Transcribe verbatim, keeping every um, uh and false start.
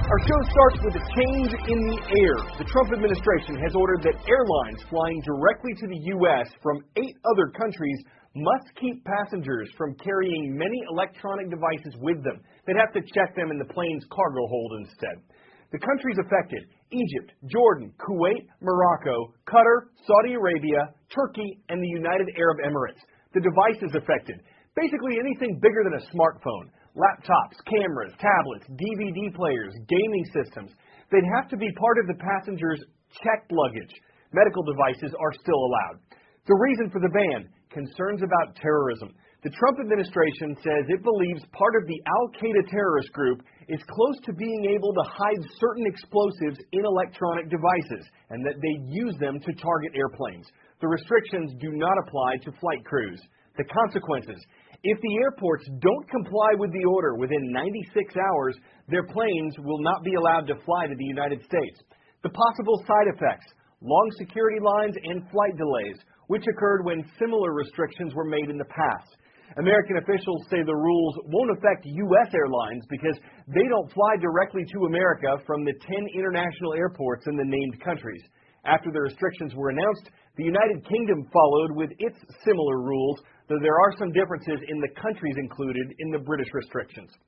Our show starts with a change in the air. The Trump administration has ordered that airlines flying directly to the U S from eight other countries must keep passengers from carrying many electronic devices with them. They'd have to check them in the plane's cargo hold instead. The countries affected: Egypt, Jordan, Kuwait, Morocco, Qatar, Saudi Arabia, Turkey, and the United Arab Emirates. The devices affected: basically anything bigger than a smartphone. Laptops, cameras, tablets, D V D players, gaming systems. They'd have to be part of the passenger's checked luggage. Medical devices are still allowed. The reason for the ban: concerns about terrorism. The Trump administration says it believes part of the Al-Qaeda terrorist group is close to being able to hide certain explosives in electronic devices, and that they use them to target airplanes. The restrictions do not apply to flight crews. The consequences: if the airports don't comply with the order within ninety-six hours, their planes will not be allowed to fly to the United States. The possible side effects: long security lines and flight delays, which occurred when similar restrictions were made in the past. American officials say the rules won't affect U S airlines because they don't fly directly to America from the ten international airports in the named countries. After the restrictions were announced, the United Kingdom followed with its similar rules, though there are some differences in the countries included in the British restrictions.